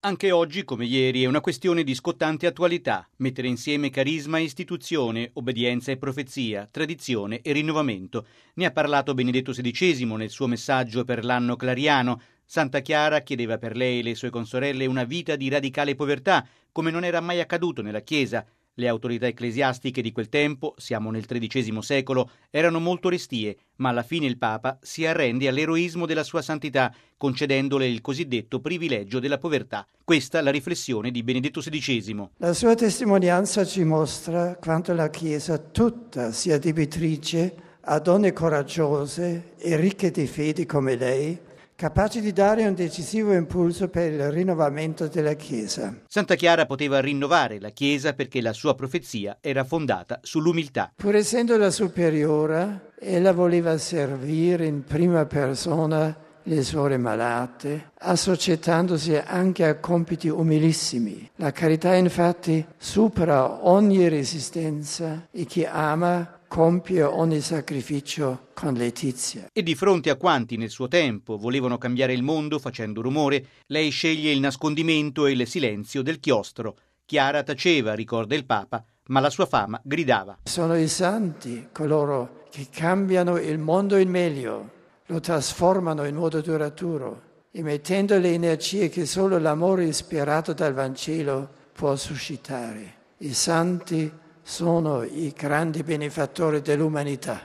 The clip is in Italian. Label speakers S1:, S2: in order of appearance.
S1: Anche oggi, come ieri, è una questione di scottante attualità, mettere insieme carisma e istituzione, obbedienza e profezia, tradizione e rinnovamento. Ne ha parlato Benedetto XVI nel suo messaggio per l'anno clariano. Santa Chiara chiedeva per lei e le sue consorelle una vita di radicale povertà, come non era mai accaduto nella Chiesa. Le autorità ecclesiastiche di quel tempo, siamo nel XIII secolo, erano molto restie, ma alla fine il Papa si arrende all'eroismo della sua santità, concedendole il cosiddetto privilegio della povertà. Questa la riflessione di Benedetto XVI.
S2: La sua testimonianza ci mostra quanto la Chiesa tutta sia debitrice a donne coraggiose e ricche di fede come lei, capaci di dare un decisivo impulso per il rinnovamento della Chiesa.
S1: Santa Chiara poteva rinnovare la Chiesa perché la sua profezia era fondata sull'umiltà.
S2: Pur essendo la superiora, ella voleva servire in prima persona le suore malate, assoggettandosi anche a compiti umilissimi. La carità infatti supera ogni resistenza e chi ama compie ogni sacrificio con letizia.
S1: E di fronte a quanti nel suo tempo volevano cambiare il mondo facendo rumore, lei sceglie il nascondimento e il silenzio del chiostro. Chiara taceva, ricorda il Papa, ma la sua fama gridava.
S2: Sono i santi coloro che cambiano il mondo in meglio, lo trasformano in modo duraturo, emettendo le energie che solo l'amore ispirato dal Vangelo può suscitare. I santi sono i grandi benefattori dell'umanità.